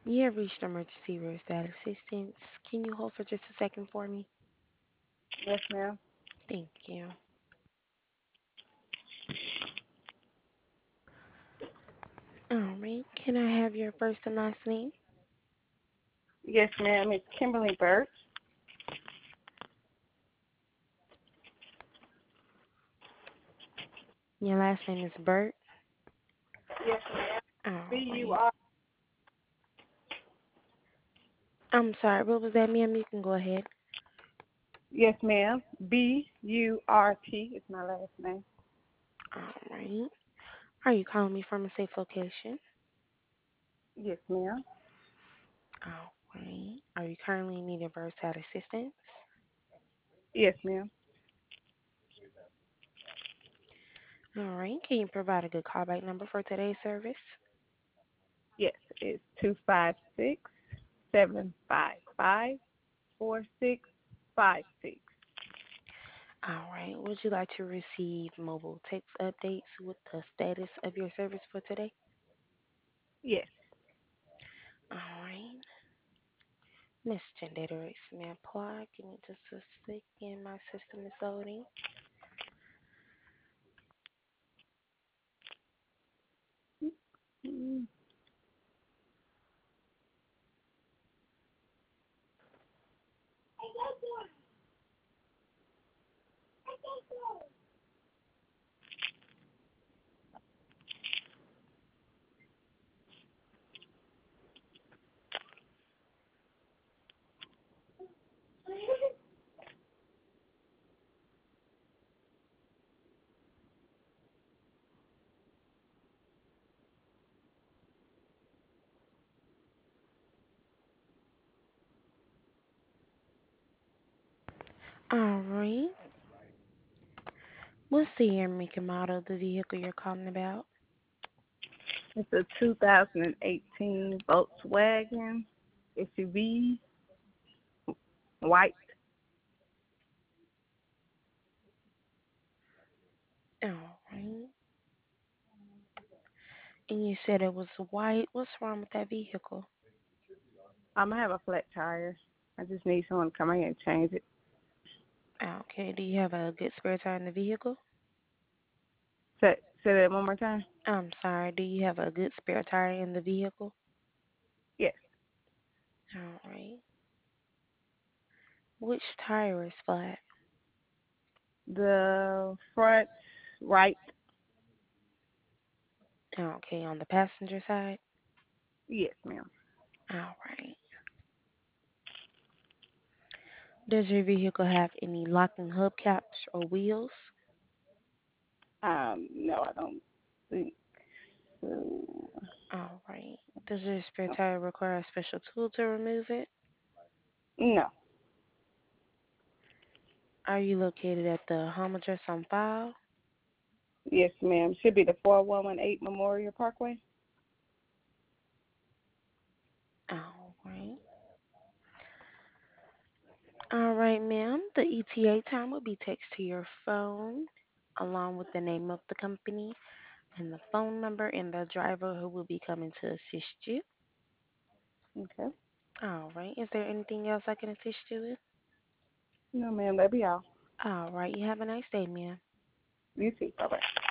You have reached emergency roadside assistance. Can you hold for just a second for me? Yes, ma'am. Thank you. All right. Can I have your first and last name? Yes, ma'am. It's Kimberly Burke. Your last name is Bert. Yes, ma'am. All right. B-U-R. I'm sorry. What was that, ma'am? You can go ahead. Yes, ma'am. B-U-R-T is my last name. All right. Are you calling me from a safe location? Yes, ma'am. All right. Are you currently in need of roadside assistance? Yes, ma'am. All right. Can you provide a good callback number for today's service? Yes, it's 256-755-4656. All right. Would you like to receive mobile text updates with the status of your service for today? Yes. All right. Miss Gendator, it's me apply. Give me just a second. My system is loading. Mm. All right. What's the year, make, and model of the vehicle you're calling about? It's a 2018 Volkswagen SUV, white. All right. And you said it was white. What's wrong with that vehicle? I'm going to have a flat tire. I just need someone to come in and change it. Okay. Do you have a good spare tire in the vehicle? Say that one more time. I'm sorry. Do you have a good spare tire in the vehicle? Yes. All right. Which tire is flat? The front right. Okay. On the passenger side? Yes, ma'am. All right. Does your vehicle have any locking hubcaps or wheels? No, I don't think so. All right. Does your spare tire require a special tool to remove it? No. Are you located at the home address on file? Yes, ma'am. Should be the 4118 Memorial Parkway. All right. All right, ma'am. The ETA time will be text to your phone along with the name of the company and the phone number and the driver who will be coming to assist you. Okay. All right. Is there anything else I can assist you with? No, ma'am. That'll be all. All right. You have a nice day, ma'am. You too. Bye bye.